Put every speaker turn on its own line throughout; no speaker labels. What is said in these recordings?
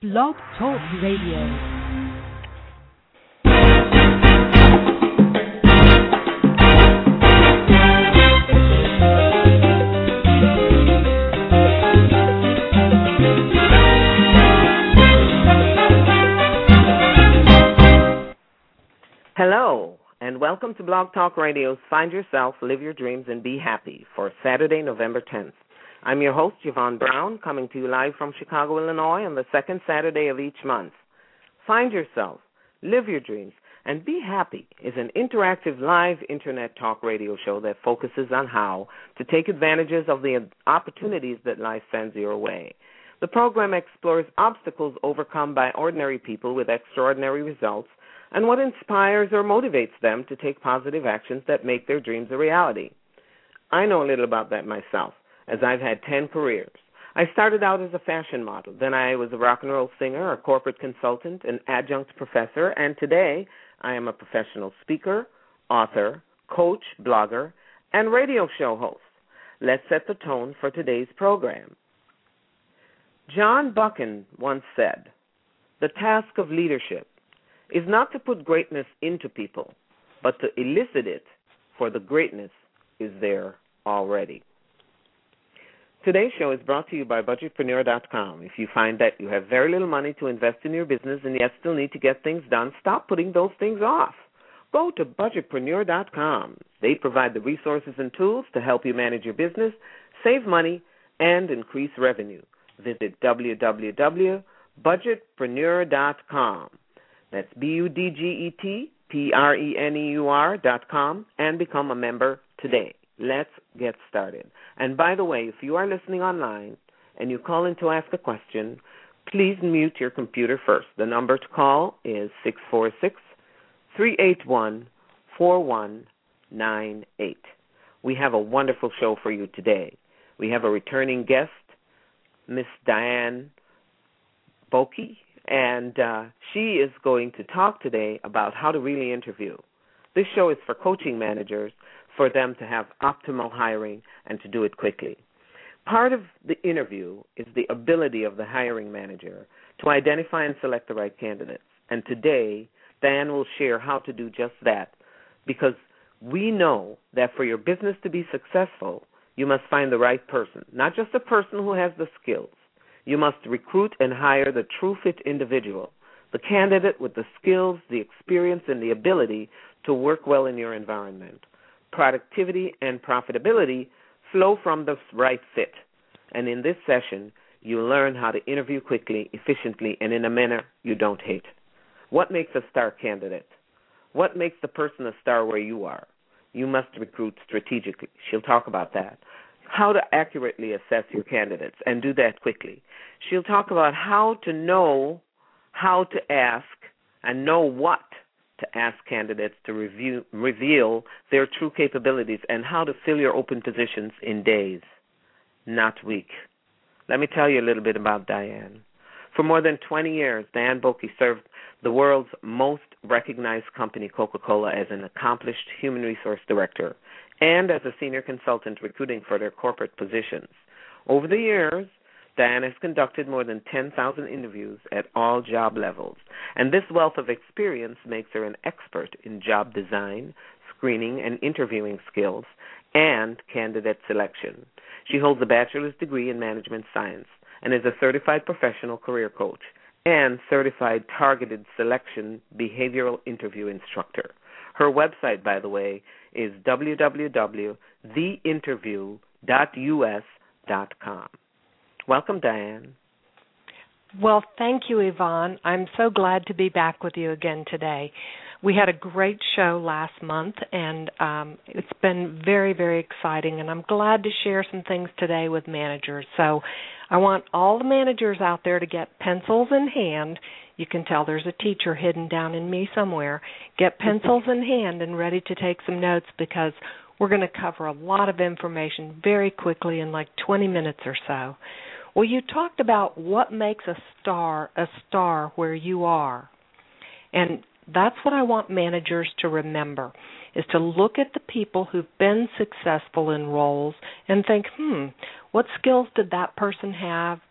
Blog Talk Radio.
Hello, and welcome to Blog Talk Radio's Find Yourself, Live Your Dreams, and Be Happy for Saturday, November 10th. I'm your host, Yvonne Brown, coming to you live from Chicago, Illinois, on the second Saturday of each month. Find Yourself, Live Your Dreams, and Be Happy is an interactive live internet talk radio show that focuses on how to take advantages of the opportunities that life sends your way. The program explores obstacles overcome by ordinary people with extraordinary results and what inspires or motivates them to take positive actions that make their dreams a reality. I know a little about that myself, as I've had 10 careers. I started out as a fashion model. Then I was a rock and roll singer, a corporate consultant, an adjunct professor, and today I am a professional speaker, author, coach, blogger, and radio show host. Let's set the tone for today's program. John Buchan once said, "The task of leadership is not to put greatness into people, but to elicit it, for the greatness is there already." Today's show is brought to you by Budgetpreneur.com. If you find that you have very little money to invest in your business and yet still need to get things done, stop putting those things off. Go to Budgetpreneur.com. They provide the resources and tools to help you manage your business, save money, and increase revenue. Visit www.budgetpreneur.com. That's BUDGETPRENEUR.com and become a member today. Let's get started. And by the way, if you are listening online and you call in to ask a question, please mute your computer first. The number to call is 646-381-4198. We have a wonderful show for you today. We have a returning guest, Miss Diane Boki, and she is going to talk today about how to really interview. This show is for coaching managers, for them to have optimal hiring and to do it quickly. Part of the interview is the ability of the hiring manager to identify and select the right candidates. And today, Diane will share how to do just that, because we know that for your business to be successful, you must find the right person, not just a person who has the skills. You must recruit and hire the true fit individual, the candidate with the skills, the experience, and the ability to work well in your environment. Productivity and profitability flow from the right fit. And in this session, you learn how to interview quickly, efficiently, and in a manner you don't hate. What makes a star candidate? What makes the person a star where you are? You must recruit strategically. She'll talk about that. How to accurately assess your candidates and do that quickly. She'll talk about how to know how to ask and know what to ask candidates to reveal their true capabilities and how to fill your open positions in days, not weeks. Let me tell you a little bit about Diane. For more than 20 years, Diane Boki served the world's most recognized company, Coca-Cola, as an accomplished human resource director and as a senior consultant recruiting for their corporate positions. Over the years, Diane has conducted more than 10,000 interviews at all job levels, and this wealth of experience makes her an expert in job design, screening and interviewing skills, and candidate selection. She holds a bachelor's degree in management science and is a certified professional career coach and certified targeted selection behavioral interview instructor. Her website, by the way, is www.theinterview.us.com. Welcome, Diane.
Well, thank you, Yvonne. I'm so glad to be back with you again today. We had a great show last month, and it's been very, very exciting, and I'm glad to share some things today with managers. So I want all the managers out there to get pencils in hand. You can tell there's a teacher hidden down in me somewhere. Get pencils in hand and ready to take some notes, because we're going to cover a lot of information very quickly in like 20 minutes or so. Well, you talked about what makes a star where you are. And that's what I want managers to remember, is to look at the people who've been successful in roles and think, what skills did that person have that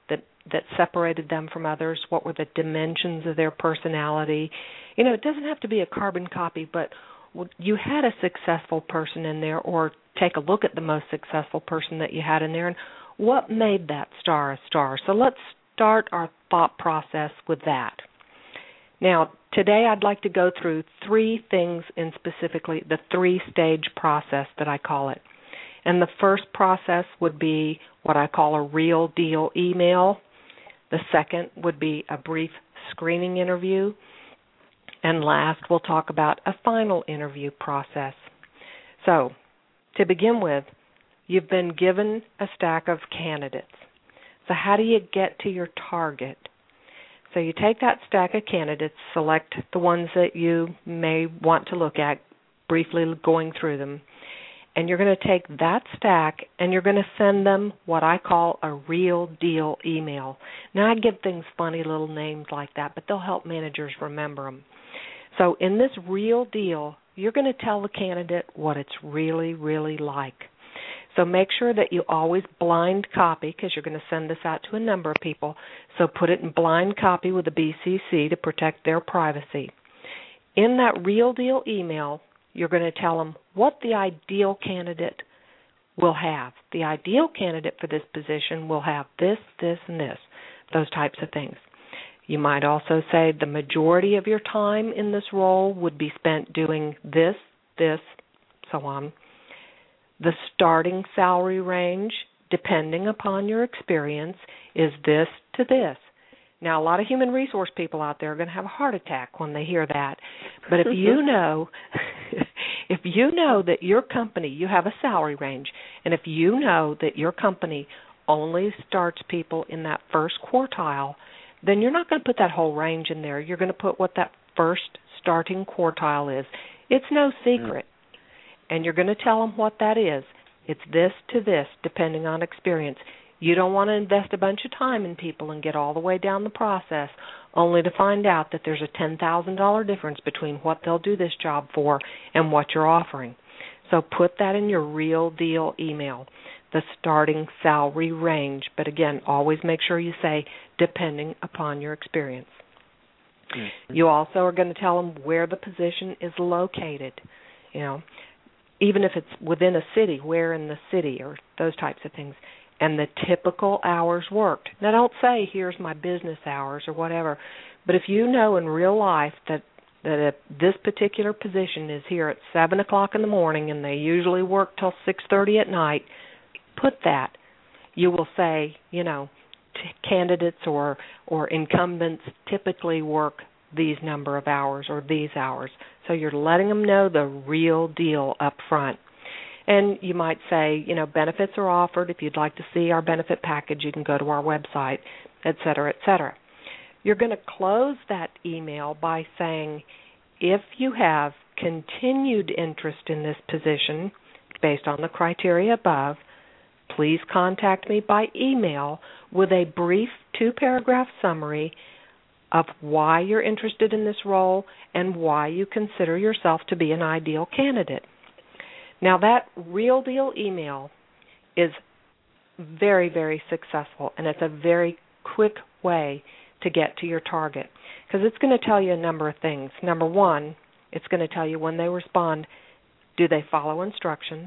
that separated them from others? What were the dimensions of their personality? It doesn't have to be a carbon copy, but you had a successful person in there, or take a look at the most successful person that you had in there, and what made that star a star. So let's start our thought process with that. Now, today I'd like to go through three things in specifically the three-stage process that I call it. And the first process would be what I call a real deal email. The second would be a brief screening interview. And last, we'll talk about a final interview process. So, to begin with, you've been given a stack of candidates. So how do you get to your target? So you take that stack of candidates, select the ones that you may want to look at, briefly going through them, and you're going to take that stack and you're going to send them what I call a real deal email. Now, I give things funny little names like that, but they'll help managers remember them. So in this real deal, you're going to tell the candidate what it's really, really like. So make sure that you always blind copy, because you're going to send this out to a number of people. So put it in blind copy with a BCC to protect their privacy. In that real deal email, you're going to tell them what the ideal candidate will have. The ideal candidate for this position will have this, this, and this, those types of things. You might also say the majority of your time in this role would be spent doing this, so on. The starting salary range, depending upon your experience, is this to this. Now, a lot of human resource people out there are going to have a heart attack when they hear that. But if you know that your company, you have a salary range, and if you know that your company only starts people in that first quartile, then you're not going to put that whole range in there. You're going to put what that first starting quartile is. It's no secret. And you're going to tell them what that is. It's this to this, depending on experience. You don't want to invest a bunch of time in people and get all the way down the process only to find out that there's a $10,000 difference between what they'll do this job for and what you're offering. So put that in your real deal email, the starting salary range. But again, always make sure you say depending upon your experience. Mm-hmm. You also are going to tell them where the position is located, even if it's within a city, where in the city, or those types of things, and the typical hours worked. Now, don't say, here's my business hours or whatever, but if you know in real life that this particular position is here at 7 o'clock in the morning and they usually work till 6:30 at night, put that. You will say, candidates or incumbents typically work these number of hours or these hours. So you're letting them know the real deal up front. And you might say, benefits are offered. If you'd like to see our benefit package, you can go to our website, et cetera, et cetera. You're going to close that email by saying, if you have continued interest in this position based on the criteria above, please contact me by email with a brief 2-paragraph summary of why you're interested in this role and why you consider yourself to be an ideal candidate. Now, that real deal email is very, very successful, and it's a very quick way to get to your target, because it's going to tell you a number of things. Number one, it's going to tell you when they respond, do they follow instructions?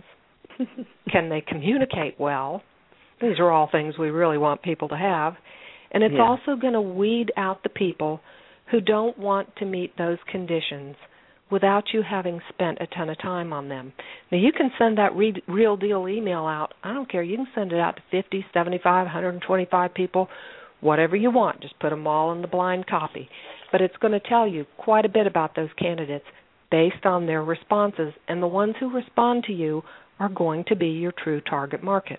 Can they communicate well? These are all things we really want people to have. And it's also going to weed out the people who don't want to meet those conditions without you having spent a ton of time on them. Now, you can send that real deal email out. I don't care. You can send it out to 50, 75, 125 people, whatever you want. Just put them all in the blind copy. But it's going to tell you quite a bit about those candidates based on their responses. And the ones who respond to you are going to be your true target market.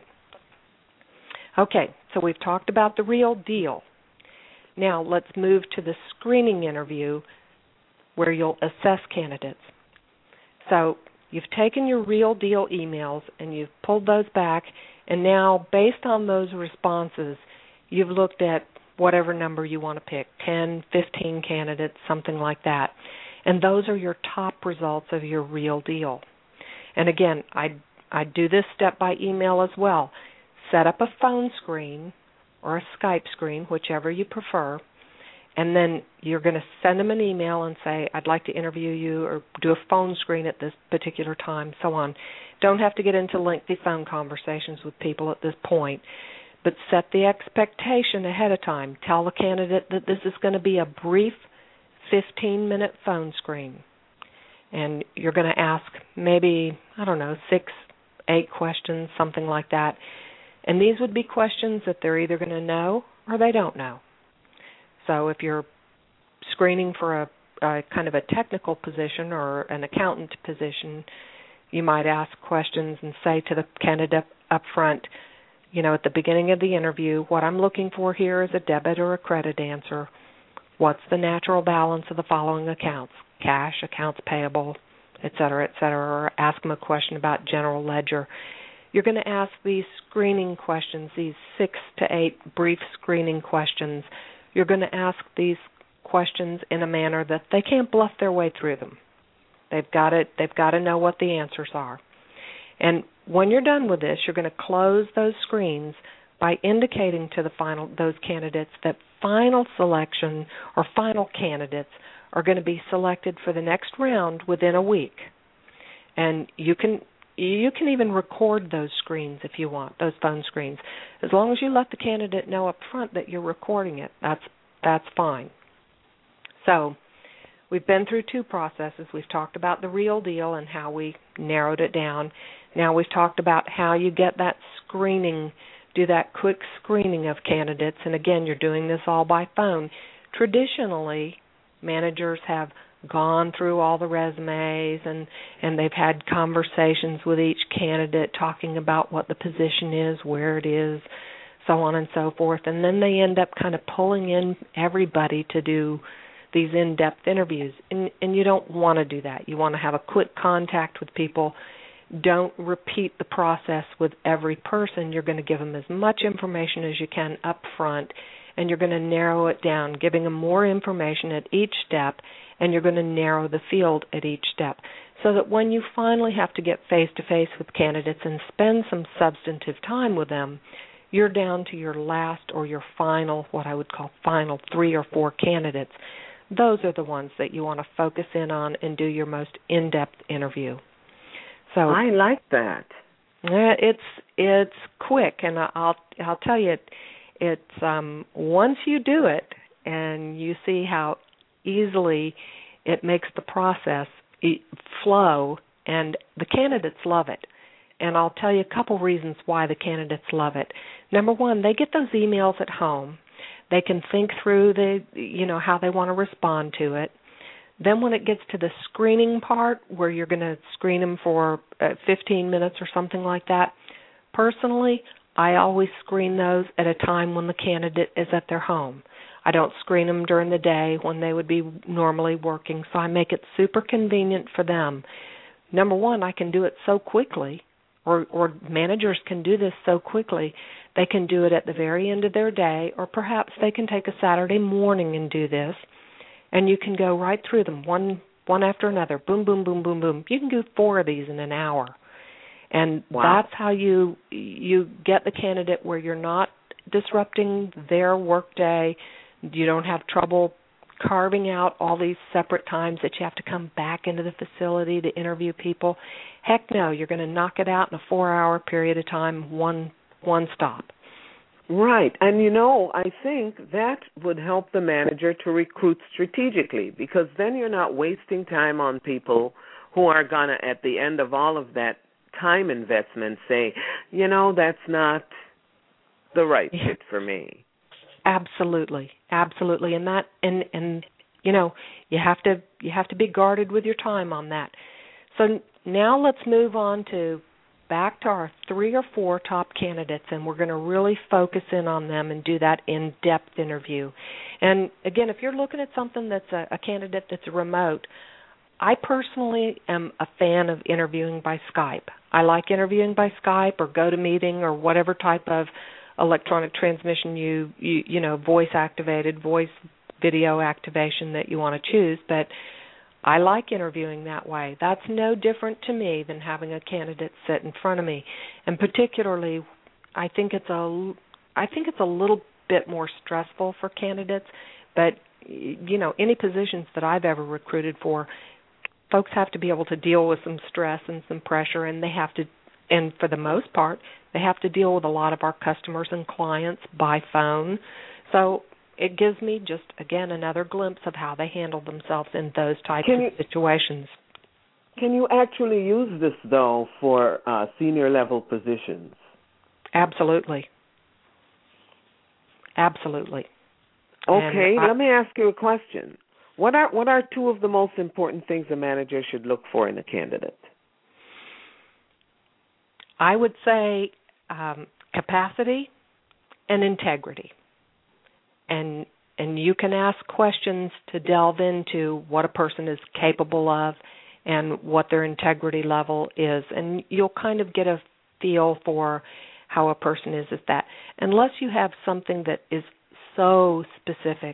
Okay, so we've talked about the real deal. Now let's move to the screening interview where you'll assess candidates. So you've taken your real deal emails and you've pulled those back, and now based on those responses, you've looked at whatever number you want to pick, 10, 15 candidates, something like that. And those are your top results of your real deal. And again, I do this step by email as well. Set up a phone screen or a Skype screen, whichever you prefer, and then you're going to send them an email and say, I'd like to interview you, or do a phone screen at this particular time, so on. Don't have to get into lengthy phone conversations with people at this point, but set the expectation ahead of time. Tell the candidate that this is going to be a brief 15-minute phone screen. And you're going to ask maybe, 6, 8 questions, something like that. And these would be questions that they're either going to know or they don't know. So if you're screening for a kind of a technical position or an accountant position, you might ask questions and say to the candidate up front, at the beginning of the interview, what I'm looking for here is a debit or a credit answer. What's the natural balance of the following accounts? Cash, accounts payable, et cetera, or ask them a question about general ledger. You're going to ask these screening questions, these 6 to 8 brief screening questions. You're going to ask these questions in a manner that they can't bluff their way through them. They've got to know what the answers are. And when you're done with this, you're going to close those screens by indicating to those candidates that final selection or final candidates are going to be selected for the next round within a week. And you can even record those screens if you want, those phone screens. As long as you let the candidate know up front that you're recording it, that's fine. So we've been through 2 processes. We've talked about the real deal and how we narrowed it down. Now we've talked about how you get that screening, do that quick screening of candidates. And again, you're doing this all by phone. Traditionally, managers have gone through all the resumes and they've had conversations with each candidate talking about what the position is, where it is, so on and so forth. And then they end up kind of pulling in everybody to do these in-depth interviews. And you don't want to do that. You want to have a quick contact with people. Don't repeat the process with every person. You're going to give them as much information as you can up front, and you're going to narrow it down, giving them more information at each step, and you're going to narrow the field at each step so that when you finally have to get face-to-face with candidates and spend some substantive time with them, you're down to your last or your final, what I would call final 3 or 4 candidates. Those are the ones that you want to focus in on and do your most in-depth interview. So
I like that.
It's quick, and I'll tell you, it's once you do it and you see how easily it makes the process flow, and the candidates love it. And I'll tell you a couple reasons why the candidates love it. Number one, they get those emails at home. They can think through how they want to respond to it. Then when it gets to the screening part where you're going to screen them for 15 minutes or something like that, personally, I always screen those at a time when the candidate is at their home. I don't screen them during the day when they would be normally working, so I make it super convenient for them. Number one, I can do it so quickly, or managers can do this so quickly. They can do it at the very end of their day, or perhaps they can take a Saturday morning and do this. And you can go right through them, one after another, boom, boom, boom, boom, boom. You can do 4 of these in an hour. And
wow.
That's how you get the candidate where you're not disrupting their workday. You don't have trouble carving out all these separate times that you have to come back into the facility to interview people. Heck no, you're going to knock it out in a 4-hour period of time, one stop.
Right. And, I think that would help the manager to recruit strategically, because then you're not wasting time on people who are going to, at the end of all of that time investment, say, that's not the right fit for me.
Absolutely. And you have to be guarded with your time on that. So now let's move on back to our 3 or 4 top candidates, and we're going to really focus in on them and do that in-depth interview. And again, if you're looking at something that's a candidate that's remote, I personally am a fan of interviewing by Skype. I like interviewing by Skype or GoToMeeting or whatever type of electronic transmission you voice activated, voice video activation that you want to choose, but I like interviewing that way. That's no different to me than having a candidate sit in front of me. And particularly, I think it's a I think it's a little bit more stressful for candidates, but any positions that I've ever recruited for, folks have to be able to deal with some stress and some pressure, and they have to, and for the most part, they have to deal with a lot of our customers and clients by phone. So it gives me just, again, another glimpse of how they handle themselves in those types of situations.
Can you actually use this, though, for senior level positions?
Absolutely. Absolutely.
Okay, let me ask you a question. What are two of the most important things a manager should look for in a candidate?
I would say capacity and integrity. And you can ask questions to delve into what a person is capable of and what their integrity level is, and you'll kind of get a feel for how a person is at that. Unless you have something that is so specific,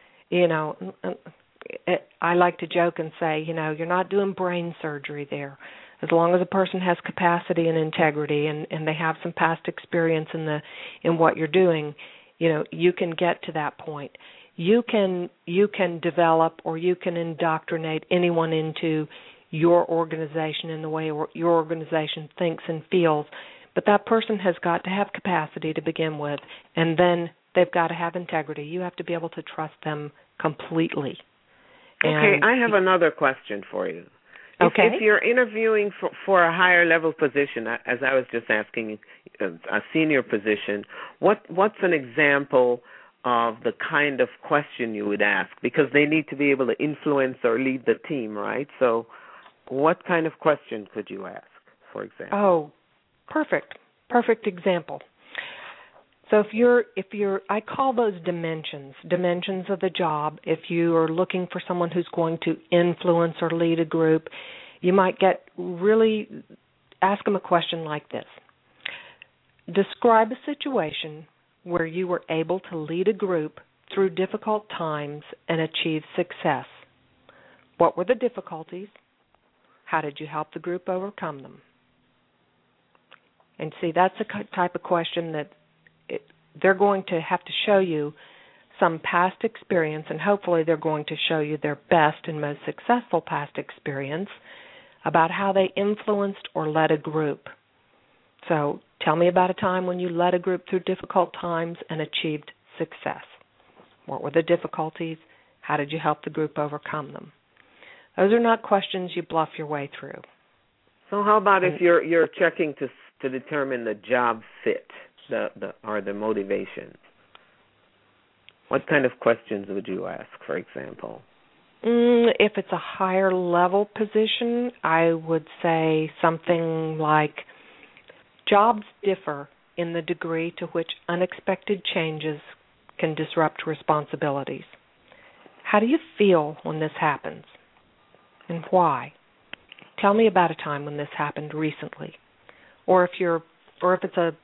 I like to joke and say, you're not doing brain surgery there. As long as a person has capacity and integrity and they have some past experience in what you're doing, you can get to that point. You can develop or you can indoctrinate anyone into your organization in the way your organization thinks and feels, but that person has got to have capacity to begin with, and then they've got to have integrity. You have to be able to trust them completely.
Okay, I have another question for you. If you're interviewing for a higher level position, as I was just asking, a senior position, what's an example of the kind of question you would ask? Because they need to be able to influence or lead the team, right? So what kind of question could you ask, for example?
Oh, perfect example. So if you're, I call those dimensions of the job. If you are looking for someone who's going to influence or lead a group, you might ask them a question like this. Describe a situation where you were able to lead a group through difficult times and achieve success. What were the difficulties? How did you help the group overcome them? And see, that's the type of question that they're going to have to show you some past experience, and hopefully they're going to show you their best and most successful past experience about how they influenced or led a group. So tell me about a time when you led a group through difficult times and achieved success. What were the difficulties? How did you help the group overcome them? Those are not questions you bluff your way through.
So how about if you're checking to determine the job fit, or the motivation? What kind of questions would you ask, for example?
If it's a higher level position, I would say something like, jobs differ in the degree to which unexpected changes can disrupt responsibilities. How do you feel when this happens, and why? Tell me about a time when this happened recently. Or if it's a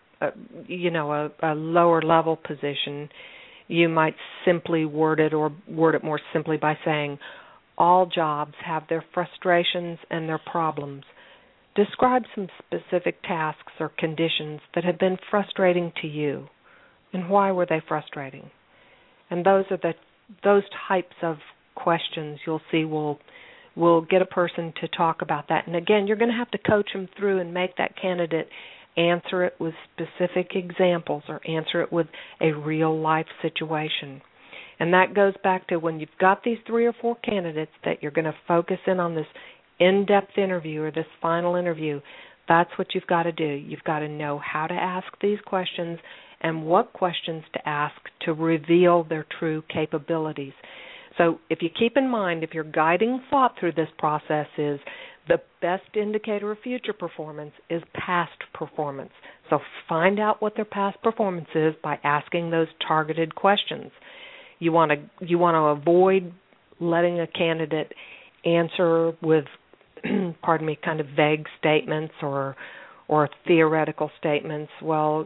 lower level position, you might simply word it more simply by saying, all jobs have their frustrations and their problems. Describe some specific tasks or conditions that have been frustrating to you, and why were they frustrating? And those types of questions you'll see will get a person to talk about that. And again, you're going to have to coach them through and make that candidate answer it with specific examples or answer it with a real-life situation. And that goes back to when you've got these 3 or 4 candidates that you're going to focus in on this in-depth interview or this final interview, that's what you've got to do. You've got to know how to ask these questions and what questions to ask to reveal their true capabilities. So if you keep in mind, if your guiding thought through this process is the best indicator of future performance is past performance. So find out what their past performance is by asking those targeted questions. You want to avoid letting a candidate answer with, kind of vague statements or theoretical statements. Well,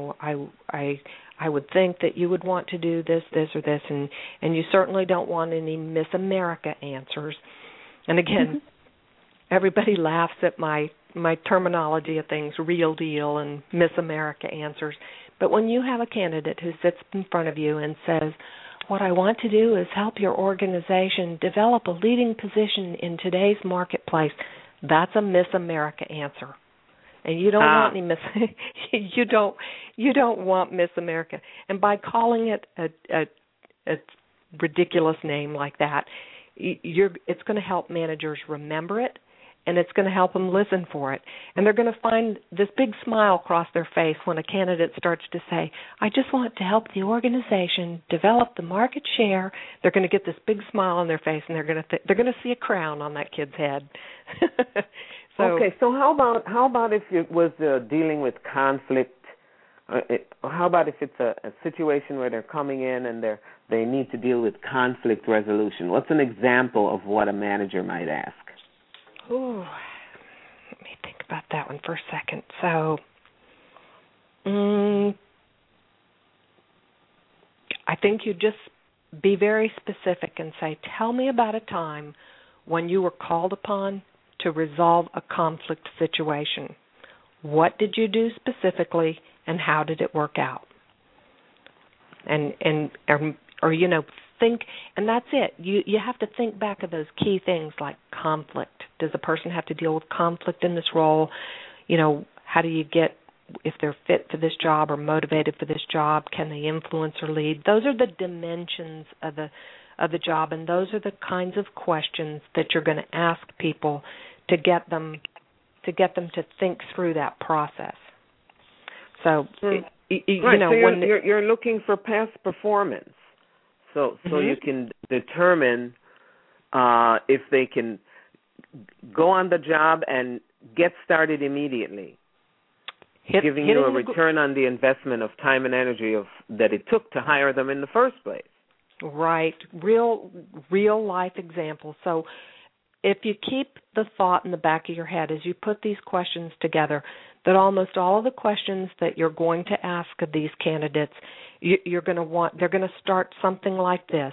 I would think that you would want to do this, or this, and you certainly don't want any Miss America answers. And again, everybody laughs at my terminology of things, real deal and Miss America answers, But when you have a candidate who sits in front of you and says, what I want to do is help your organization develop a leading position in today's marketplace, that's a Miss America answer. And you don't want any Miss you don't want Miss America. And by calling it a ridiculous name like that, it's going to help managers remember it, and it's going to help them listen for it. And they're going to find this big smile cross their face when a candidate starts to say, I just want to help the organization develop the market share. They're going to get this big smile on their face, and they're going to see a crown on that kid's head.
Okay, so how about if it was dealing with conflict? How about if it's a situation where they're coming in and they need to deal with conflict resolution? What's an example of what a manager might ask?
Ooh, let me think about that one for a second. So, I think you just be very specific and say, tell me about a time when you were called upon to resolve a conflict situation. What did you do specifically, and how did it work out? Or think, and that's it. You have to think back of those key things like conflict. Does the person have to deal with conflict in this role? How do you get, if they're fit for this job or motivated for this job? Can they influence or lead? Those are the dimensions of the job, and those are the kinds of questions that you're going to ask people to get them to think through that process. So,
you're looking for past performance, so you can determine if they can go on the job and get started immedially, giving you a return on the investment of time and energy that it took to hire them in the first place.
Right, real life examples. So if you keep the thought in the back of your head as you put these questions together, that almost all of the questions that you're going to ask of these candidates, they're going to start something like this.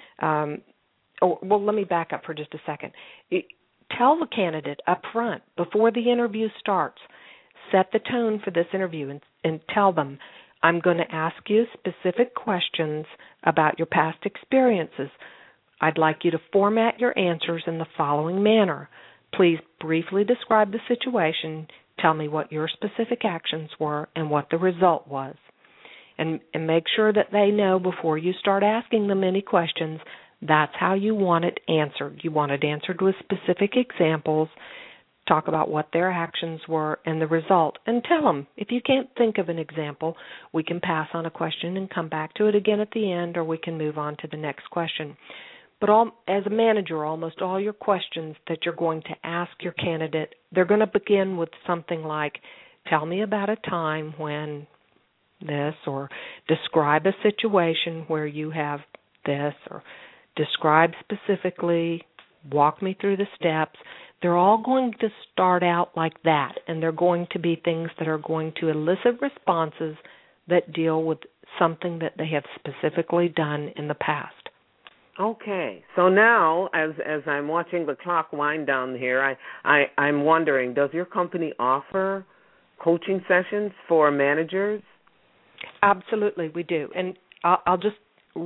Let me back up for just a second. Tell the candidate up front, before the interview starts, set the tone for this interview and tell them, I'm going to ask you specific questions about your past experiences. I'd like you to format your answers in the following manner. Please briefly describe the situation, tell me what your specific actions were and what the result was. And make sure that they know before you start asking them any questions, that's how you want it answered. You want it answered with specific examples, talk about what their actions were and the result, and tell them, if you can't think of an example, we can pass on a question and come back to it again at the end, or we can move on to the next question. But as a manager, almost all your questions that you're going to ask your candidate, they're going to begin with something like, tell me about a time when this, or describe a situation where you have this, or describe specifically, walk me through the steps. They're all going to start out like that, and they're going to be things that are going to elicit responses that deal with something that they have specifically done in the past.
Okay, so now as I'm watching the clock wind down here, I'm wondering, does your company offer coaching sessions for managers?
Absolutely, we do. And I'll just,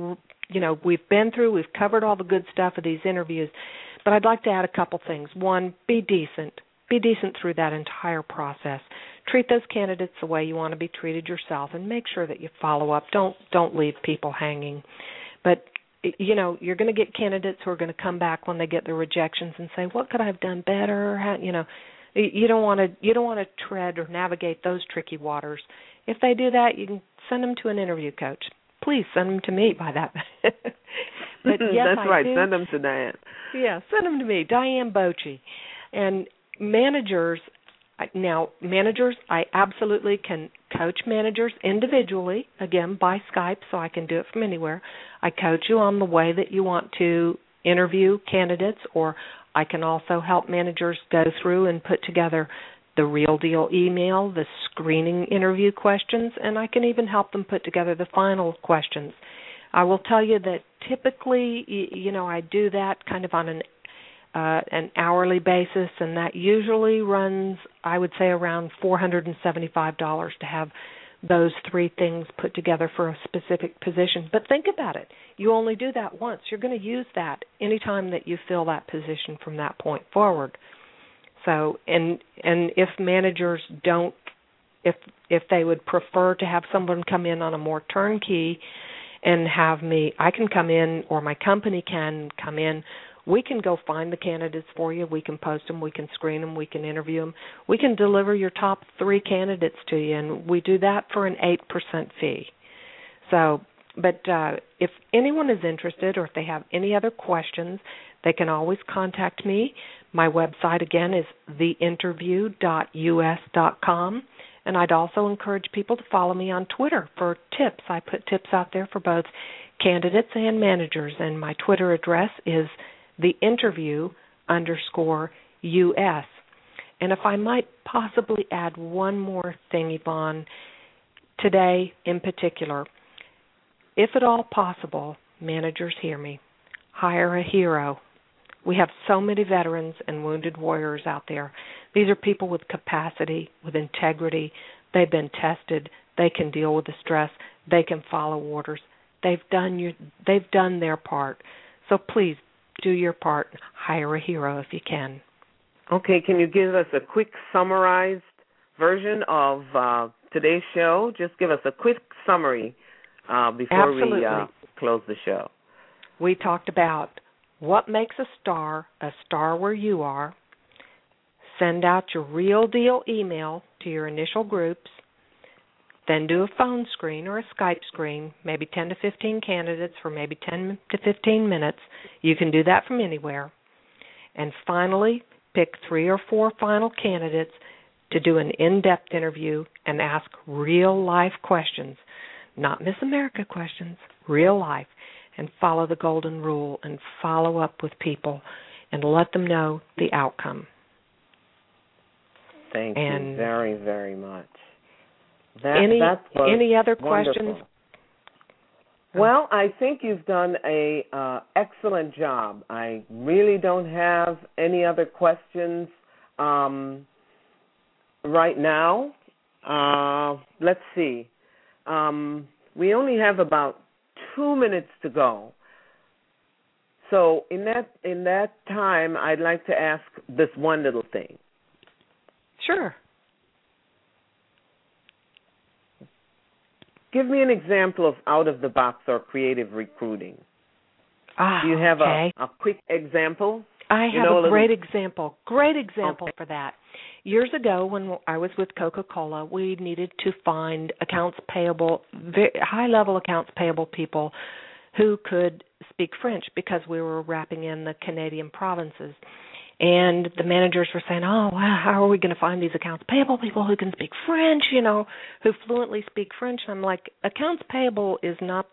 we've covered all the good stuff of these interviews, but I'd like to add a couple things. One, be decent. Be decent through that entire process. Treat those candidates the way you want to be treated yourself, and make sure that you follow up. Don't leave people hanging. But you're going to get candidates who are going to come back when they get their rejections and say, "What could I have done better?" You don't want to tread or navigate those tricky waters. If they do that, you can send them to an interview coach. Please send them to me by that. But yes,
that's right. Send them to Diane.
Yeah, send them to me, Diane Bochy. And managers, I absolutely can coach managers individually, again, by Skype, so I can do it from anywhere. I coach you on the way that you want to interview candidates, or I can also help managers go through and put together the real deal email, the screening interview questions, and I can even help them put together the final questions. I will tell you that typically, I do that kind of on an hourly basis, and that usually runs, I would say, around $475 to have those three things put together for a specific position. But think about it. You only do that once. You're going to use that anytime that you fill that position from that point forward. So, and if managers don't, if they would prefer to have someone come in on a more turnkey and have me, I can come in, or my company can come in, we can go find the candidates for you. We can post them. We can screen them. We can interview them. We can deliver your top 3 candidates to you, and we do that for an 8% fee. So, but if anyone is interested, or if they have any other questions, they can always contact me. My website, again, is theinterview.us.com, and I'd also encourage people to follow me on Twitter for tips. I put tips out there for both candidates and managers, and my Twitter address is theinterview_US. And if I might possibly add one more thing, Yvonne, today in particular, if at all possible, managers hear me, hire a hero. We have so many veterans and wounded warriors out there. These are people with capacity, with integrity. They've been tested. They can deal with the stress. They can follow orders. They've done their part. So please do your part. Hire a hero if you can.
Okay, can you give us a quick summarized version of today's show? Just give us a quick summary before we close the show.
We talked about what makes a star where you are. Send out your real deal email to your initial groups. Then do a phone screen or a Skype screen, maybe 10 to 15 candidates for maybe 10 to 15 minutes. You can do that from anywhere. And finally, pick 3 or 4 final candidates to do an in-depth interview and ask real-life questions, not Miss America questions, real life, and follow the golden rule and follow up with people and let them know the outcome.
Thank you very, very much.
Any other
wonderful
questions?
Well, I think you've done a excellent job. I really don't have any other questions right now. Let's see. We only have about 2 minutes to go. So in that time, I'd like to ask this one little thing.
Sure.
Give me an example of out-of-the-box or creative recruiting. Do you have a quick example?
I have a great example. Great example for that. Years ago, when I was with Coca-Cola, we needed to find accounts payable, high-level accounts payable people who could speak French because we were wrapping in the Canadian provinces. And the managers were saying, oh, well, how are we going to find these accounts payable people who can speak French, who fluently speak French? And I'm like, accounts payable is not,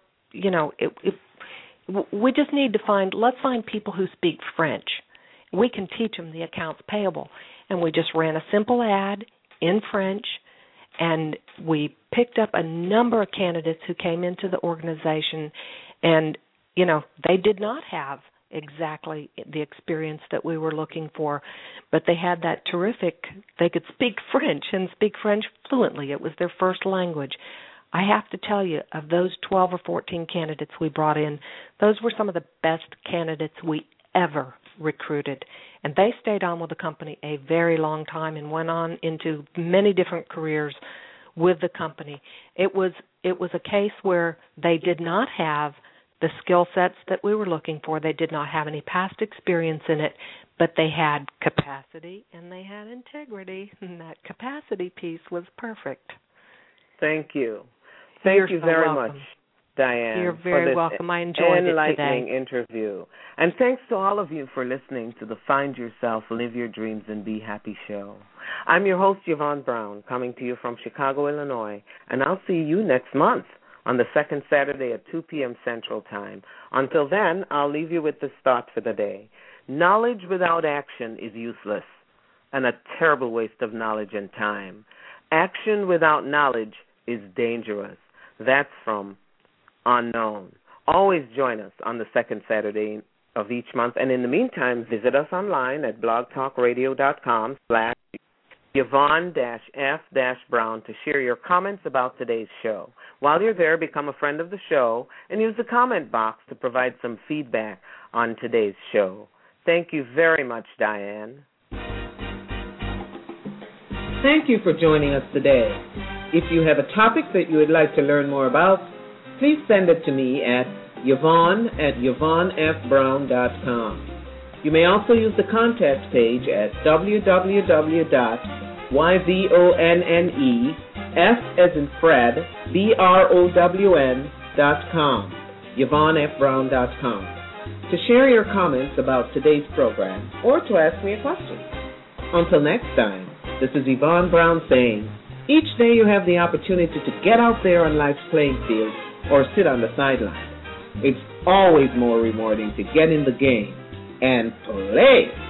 we just need to let's find people who speak French. We can teach them the accounts payable. And we just ran a simple ad in French, and we picked up a number of candidates who came into the organization, and, they did not have exactly the experience that we were looking for, but they had that they could speak French and speak French fluently. It was their first language. I have to tell you, of those 12 or 14 candidates we brought in, those were some of the best candidates we ever recruited. And they stayed on with the company a very long time and went on into many different careers with the company. It was a case where they did not have the skill sets that we were looking for. They did not have any past experience in it, but they had capacity and they had integrity, and that capacity piece was perfect.
Thank you. Thank you very much, Diane.
You're very welcome. I enjoyed it today.
Enlightening interview. And thanks to all of you for listening to the Find Yourself, Live Your Dreams, and Be Happy show. I'm your host, Yvonne Brown, coming to you from Chicago, Illinois, and I'll see you next month on the second Saturday at 2 p.m. Central Time. Until then, I'll leave you with this thought for the day. Knowledge without action is useless and a terrible waste of knowledge and time. Action without knowledge is dangerous. That's from Unknown. Always join us on the second Saturday of each month. And in the meantime, visit us online at blogtalkradio.com/. Yvonne-F-Brown to share your comments about today's show. While you're there, become a friend of the show and use the comment box to provide some feedback on today's show. Thank you very much, Diane. Thank you for joining us today. If you have a topic that you would like to learn more about, please send it to me at Yvonne@YvonneFBrown.com. You may also use the contact page at www.YvonneF@Brown.com, YvonneFBrown.com, to share your comments about today's program or to ask me a question. Until next time, this is Yvonne Brown saying, each day you have the opportunity to get out there on life's playing field or sit on the sideline. It's always more rewarding to get in the game and play.